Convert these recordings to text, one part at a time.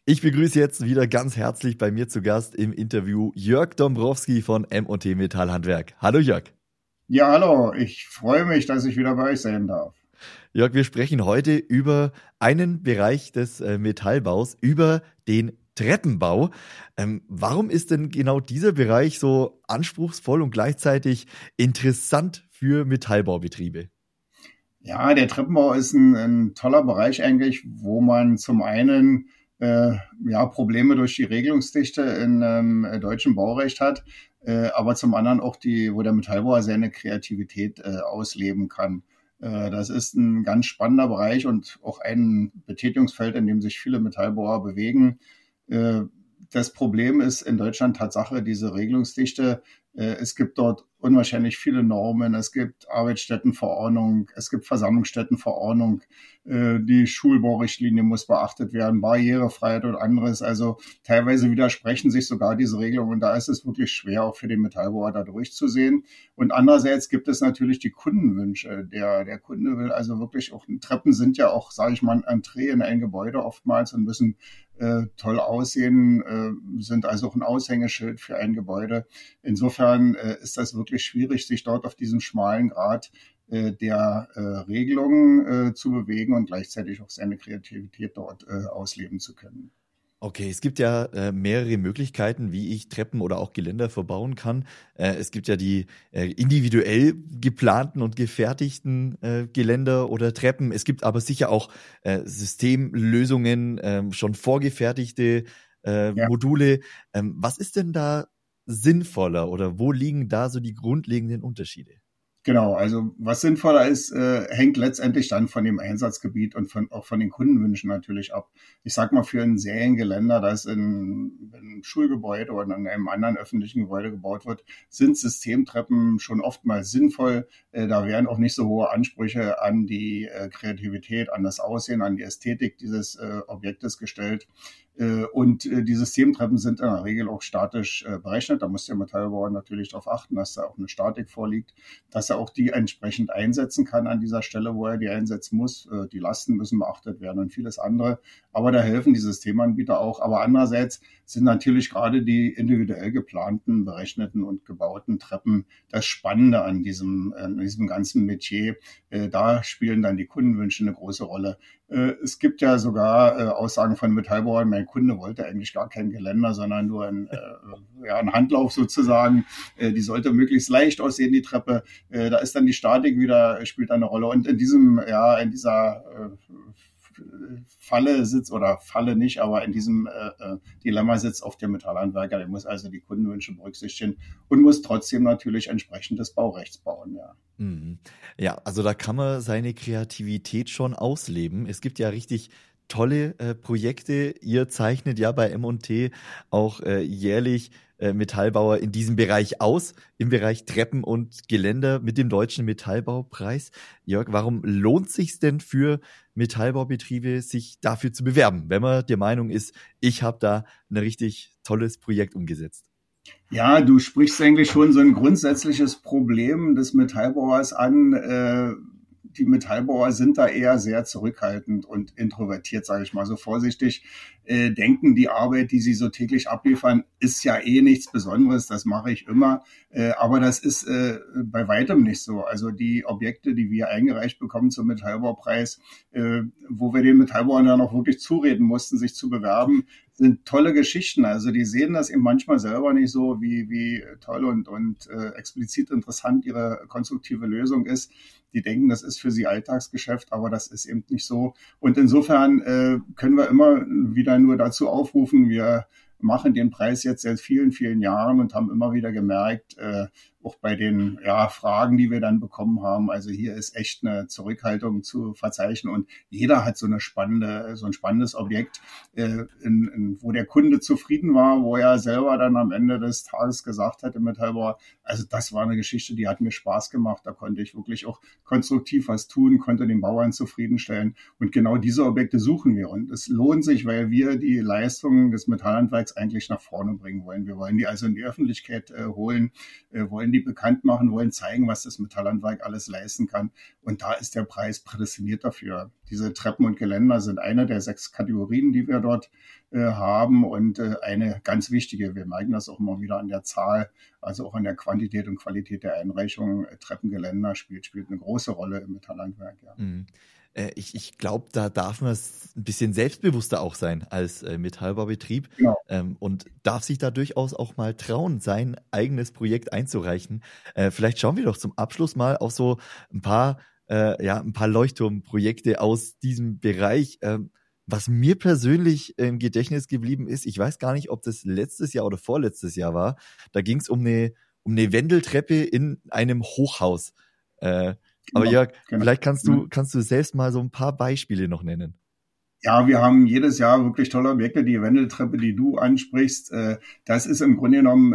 Ich begrüße jetzt wieder ganz herzlich bei mir zu Gast im Interview Jörg Dombrowski von M&T Metallhandwerk. Hallo Jörg. Ja, hallo, ich freue mich, dass ich wieder bei euch sein darf. Jörg, wir sprechen heute über einen Bereich des Metallbaus, über den Treppenbau. Warum ist denn genau dieser Bereich so anspruchsvoll und gleichzeitig interessant für Metallbaubetriebe? Ja, der Treppenbau ist ein toller Bereich eigentlich, wo man zum einen Probleme durch die Regelungsdichte in deutschem Baurecht hat, aber zum anderen auch wo der Metallbauer seine Kreativität ausleben kann. Das ist ein ganz spannender Bereich und auch ein Betätigungsfeld, in dem sich viele Metallbauer bewegen. Äh, Das Problem ist in Deutschland Tatsache diese Regelungsdichte. Es gibt dort unwahrscheinlich viele Normen. Es gibt Arbeitsstättenverordnung, es gibt Versammlungsstättenverordnung. Die Schulbaurichtlinie muss beachtet werden, Barrierefreiheit und anderes. Also teilweise widersprechen sich sogar diese Regelungen. Und da ist es wirklich schwer, auch für den Metallbauer da durchzusehen. Und andererseits gibt es natürlich die Kundenwünsche. Der Kunde will also wirklich auch, Treppen sind ja auch, sage ich mal, ein Entree in ein Gebäude oftmals und müssen toll aussehen, sind also auch ein Aushängeschild für ein Gebäude. Insofern ist das wirklich schwierig, sich dort auf diesem schmalen Grat der Regelungen zu bewegen und gleichzeitig auch seine Kreativität dort ausleben zu können. Okay, es gibt ja mehrere Möglichkeiten, wie ich Treppen oder auch Geländer verbauen kann. Es gibt ja die individuell geplanten und gefertigten Geländer oder Treppen. Es gibt aber sicher auch Systemlösungen, schon vorgefertigte Ja. Module. Was ist denn da sinnvoller oder wo liegen da so die grundlegenden Unterschiede? Genau, also was sinnvoller ist, hängt letztendlich dann von dem Einsatzgebiet und auch von den Kundenwünschen natürlich ab. Ich sag mal, für ein Seriengeländer, das in einem Schulgebäude oder in einem anderen öffentlichen Gebäude gebaut wird, sind Systemtreppen schon oftmals sinnvoll. Da werden auch nicht so hohe Ansprüche an die Kreativität, an das Aussehen, an die Ästhetik dieses Objektes gestellt. Die Systemtreppen sind in der Regel auch statisch berechnet. Da muss der Metallbauer natürlich darauf achten, dass da auch eine Statik vorliegt, dass er auch die entsprechend einsetzen kann an dieser Stelle, wo er die einsetzen muss. Die Lasten müssen beachtet werden und vieles andere. Aber da helfen die Systemanbieter auch. Aber andererseits sind natürlich gerade die individuell geplanten, berechneten und gebauten Treppen das Spannende an diesem ganzen Metier. Da spielen dann die Kundenwünsche eine große Rolle. Es gibt ja sogar Aussagen von Metallbauern, mein Kunde wollte eigentlich gar kein Geländer, sondern nur ein Handlauf sozusagen. Die sollte möglichst leicht aussehen, die Treppe. Da ist dann die Statik wieder, spielt eine Rolle. Und in dieser Falle sitzt, oder Falle nicht, aber in diesem Dilemma sitzt oft der Metallhandwerker. Der muss also die Kundenwünsche berücksichtigen und muss trotzdem natürlich entsprechend des Baurechts bauen, ja. Mhm. Ja, also da kann man seine Kreativität schon ausleben. Es gibt ja richtig tolle Projekte. Ihr zeichnet ja bei M&T auch jährlich Metallbauer in diesem Bereich aus, im Bereich Treppen und Geländer mit dem Deutschen Metallbaupreis. Jörg, warum lohnt sich's denn für Metallbaubetriebe, sich dafür zu bewerben, wenn man der Meinung ist, ich habe da ein richtig tolles Projekt umgesetzt? Ja, du sprichst eigentlich schon so ein grundsätzliches Problem des Metallbauers an. Die Metallbauer sind da eher sehr zurückhaltend und introvertiert, sage ich mal so vorsichtig. Denken, die Arbeit, die sie so täglich abliefern, ist ja eh nichts Besonderes, das mache ich immer. Aber das ist bei weitem nicht so. Also die Objekte, die wir eingereicht bekommen zum Metallbaupreis, wo wir den Metallbauern dann auch wirklich zureden mussten, sich zu bewerben, sind tolle Geschichten. Also die sehen das eben manchmal selber nicht so, wie toll und explizit interessant ihre konstruktive Lösung ist. Die denken, das ist für sie Alltagsgeschäft, aber das ist eben nicht so. Und insofern können wir immer wieder nur dazu aufrufen, wir machen den Preis jetzt seit vielen, vielen Jahren und haben immer wieder gemerkt, auch bei den Fragen, die wir dann bekommen haben, also hier ist echt eine Zurückhaltung zu verzeichnen und jeder hat so ein spannendes Objekt, wo der Kunde zufrieden war, wo er selber dann am Ende des Tages gesagt hat im Metallbauer, also das war eine Geschichte, die hat mir Spaß gemacht, da konnte ich wirklich auch konstruktiv was tun, konnte den Bauern zufriedenstellen und genau diese Objekte suchen wir und es lohnt sich, weil wir die Leistungen des Metallhandwerks eigentlich nach vorne bringen wollen. Wir wollen die also in die Öffentlichkeit holen, wollen die bekannt machen, wollen zeigen, was das Metallhandwerk alles leisten kann. Und da ist der Preis prädestiniert dafür. Diese Treppen und Geländer sind eine der 6 Kategorien, die wir dort haben und eine ganz wichtige. Wir merken das auch immer wieder an der Zahl, also auch an der Quantität und Qualität der Einreichungen. Treppengeländer spielt eine große Rolle im Metallhandwerk. Ja. Mhm. Ich glaube, da darf man ein bisschen selbstbewusster auch sein als Metallbaubetrieb, Genau. Und darf sich da durchaus auch mal trauen, sein eigenes Projekt einzureichen. Vielleicht schauen wir doch zum Abschluss mal auf so ein paar Leuchtturmprojekte aus diesem Bereich. Was mir persönlich im Gedächtnis geblieben ist, ich weiß gar nicht, ob das letztes Jahr oder vorletztes Jahr war, da ging es um eine Wendeltreppe in einem Hochhaus. Aber Jörg, vielleicht kannst du selbst mal so ein paar Beispiele noch nennen. Ja, wir haben jedes Jahr wirklich tolle Objekte. Die Wendeltreppe, die du ansprichst, das ist im Grunde genommen,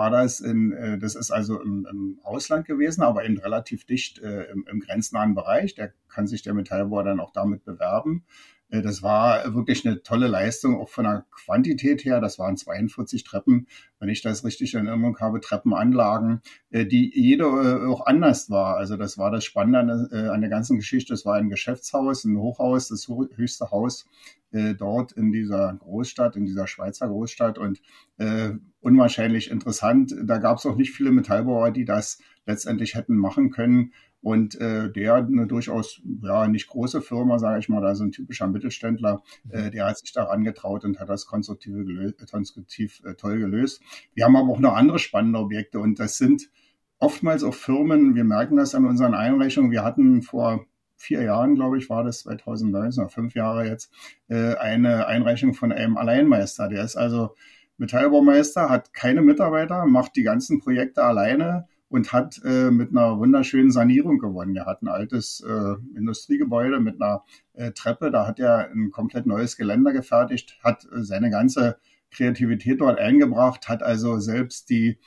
das ist also im Ausland gewesen, aber eben relativ dicht im grenznahen Bereich. Da kann sich der Metallbauer dann auch damit bewerben. Das war wirklich eine tolle Leistung, auch von der Quantität her. Das waren 42 Treppen, wenn ich das richtig in Erinnerung habe, Treppenanlagen, die jede auch anders war. Also das war das Spannende an der ganzen Geschichte. Es war ein Geschäftshaus, ein Hochhaus, das höchste Haus dort in dieser Großstadt, in dieser Schweizer Großstadt und unwahrscheinlich interessant. Da gab es auch nicht viele Metallbauer, die das letztendlich hätten machen können. Und eine durchaus nicht große Firma, sage ich mal, also ein typischer Mittelständler, der hat sich daran getraut und hat das konstruktiv toll gelöst. Wir haben aber auch noch andere spannende Objekte und das sind oftmals auch Firmen, wir merken das an unseren Einreichungen. Wir hatten vor 4 Jahren, glaube ich, war das 2019 oder 5 Jahre jetzt, eine Einreichung von einem Alleinmeister. Der ist also Metallbaumeister, hat keine Mitarbeiter, macht die ganzen Projekte alleine und hat mit einer wunderschönen Sanierung gewonnen. Er hat ein altes Industriegebäude mit einer Treppe, da hat er ein komplett neues Geländer gefertigt, hat seine ganze Kreativität dort eingebracht, hat also selbst die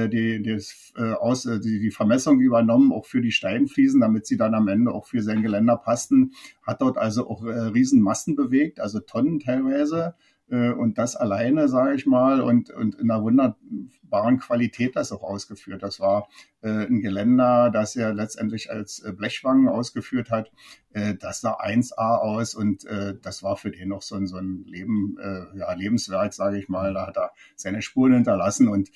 Vermessung übernommen, auch für die Steinfliesen, damit sie dann am Ende auch für sein Geländer passten, hat dort also auch Riesenmassen bewegt, also Tonnen teilweise. Und das alleine, sage ich mal, und in einer wunderbaren Qualität das auch ausgeführt. Das war ein Geländer, das er letztendlich als Blechwangen ausgeführt hat. Das sah 1A aus und das war für den noch so ein Lebenswerk, sage ich mal. Da hat er seine Spuren hinterlassen und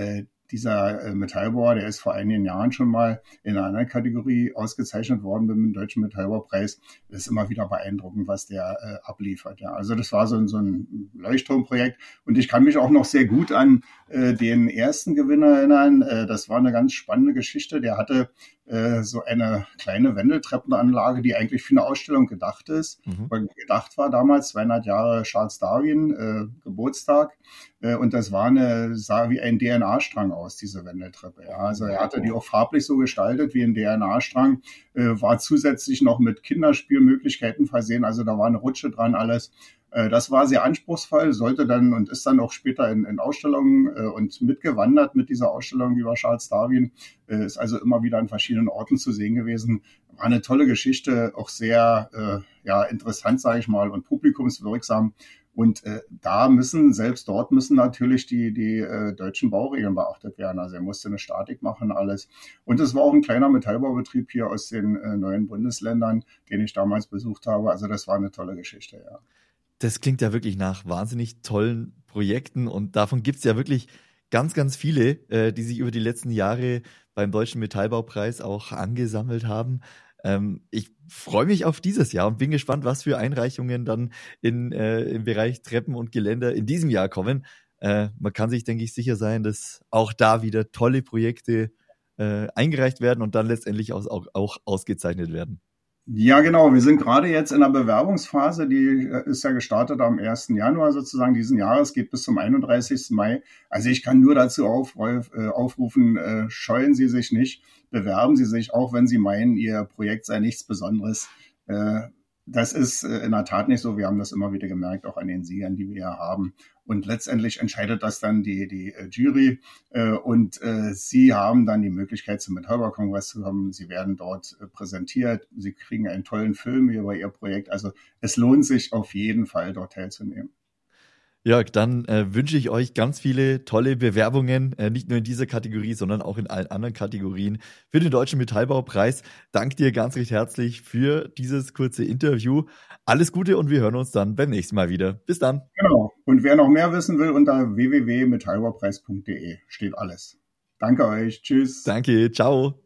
dieser Metallbauer, der ist vor einigen Jahren schon mal in einer anderen Kategorie ausgezeichnet worden mit dem Deutschen Metallbaupreis. Das ist immer wieder beeindruckend, was der abliefert. Ja. Also das war so ein Leuchtturmprojekt und ich kann mich auch noch sehr gut an den ersten Gewinner erinnern. Das war eine ganz spannende Geschichte. Der hatte so eine kleine Wendeltreppenanlage, die eigentlich für eine Ausstellung gedacht ist. Gedacht war damals 200 Jahre Charles Darwin, Geburtstag. Und das sah wie ein DNA-Strang aus, diese Wendeltreppe. Ja. Also er hatte die auch farblich so gestaltet wie ein DNA-Strang, war zusätzlich noch mit Kinderspielmöglichkeiten versehen. Also da war eine Rutsche dran, alles. Das war sehr anspruchsvoll, sollte dann und ist dann auch später in Ausstellungen und mitgewandert mit dieser Ausstellung über Charles Darwin. Ist also immer wieder an verschiedenen Orten zu sehen gewesen. War eine tolle Geschichte, auch sehr interessant, sage ich mal, und publikumswirksam. Und selbst dort müssen natürlich die deutschen Bauregeln beachtet werden. Also er musste eine Statik machen, alles. Und es war auch ein kleiner Metallbaubetrieb hier aus den neuen Bundesländern, den ich damals besucht habe. Also das war eine tolle Geschichte, ja. Das klingt ja wirklich nach wahnsinnig tollen Projekten und davon gibt es ja wirklich ganz, ganz viele, die sich über die letzten Jahre beim Deutschen Metallbaupreis auch angesammelt haben. Ich freue mich auf dieses Jahr und bin gespannt, was für Einreichungen dann im Bereich Treppen und Geländer in diesem Jahr kommen. Man kann sich, denke ich, sicher sein, dass auch da wieder tolle Projekte eingereicht werden und dann letztendlich auch ausgezeichnet werden. Ja, genau. Wir sind gerade jetzt in der Bewerbungsphase. Die ist ja gestartet am 1. Januar sozusagen diesen Jahres, geht bis zum 31. Mai. Also ich kann nur dazu aufrufen, scheuen Sie sich nicht, bewerben Sie sich, auch wenn Sie meinen, Ihr Projekt sei nichts Besonderes. Das ist in der Tat nicht so. Wir haben das immer wieder gemerkt, auch an den Siegern, die wir ja haben. Und letztendlich entscheidet das dann die Jury. Und Sie haben dann die Möglichkeit, zum Metallbaukongress zu kommen. Sie werden dort präsentiert. Sie kriegen einen tollen Film über Ihr Projekt. Also es lohnt sich auf jeden Fall, dort teilzunehmen. Jörg, dann wünsche ich euch ganz viele tolle Bewerbungen, nicht nur in dieser Kategorie, sondern auch in allen anderen Kategorien für den Deutschen Metallbaupreis. Danke dir ganz recht herzlich für dieses kurze Interview. Alles Gute und wir hören uns dann beim nächsten Mal wieder. Bis dann. Genau. Und wer noch mehr wissen will, unter www.metallbaupreis.de steht alles. Danke euch. Tschüss. Danke. Ciao.